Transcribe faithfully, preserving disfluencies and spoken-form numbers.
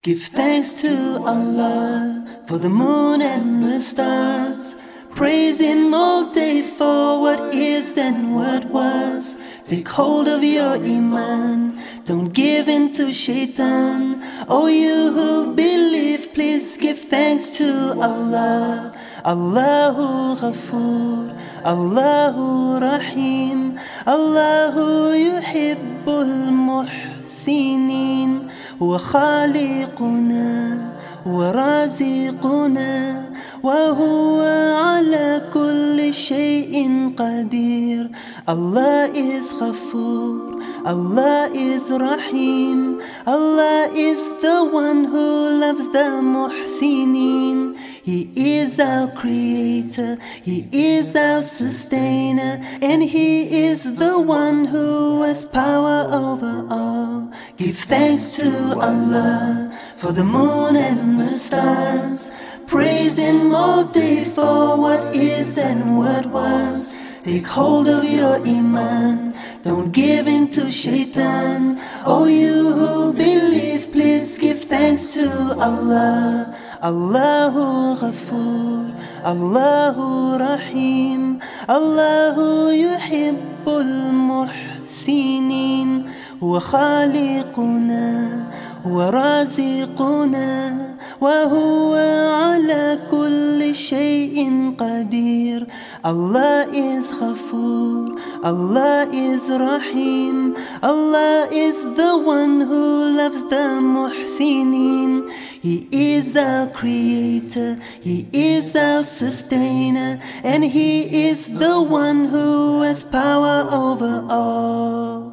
Give thanks to Allah for the moon and the stars. Praise Him all day for what is and what was. Take hold of your Iman, don't give in to Shaitan. Oh, you who believe, please give thanks to Allah. Allahu Ghafoor, Allahu Rahim, Allahu Yuhibbul Muhsinin. هو خالقنا ورازقنا وهو على كل شيء قدير. Allah is Ghafoor, Allah is Rahim, Allah is the one who loves the Muhsinin. He is our creator, He is our sustainer, and He is the one who has power over all. Give thanks to Allah for the moon and the stars. Praise Him all day for what is and what was. Take hold of your Iman, don't give in to Shaitan. Oh, you who believe, please give thanks to Allah. Allahu Ghafoor, Allahu Rahim, Allahu Yuhibbul Muhsinin. هو خالقنا ورازقنا وهو على كل شيء قدير. Allah is Ghafoor, Allah is Rahim, Allah is the one who loves the Muhsinin. He is our creator, He is our sustainer, and He is the one who has power over all.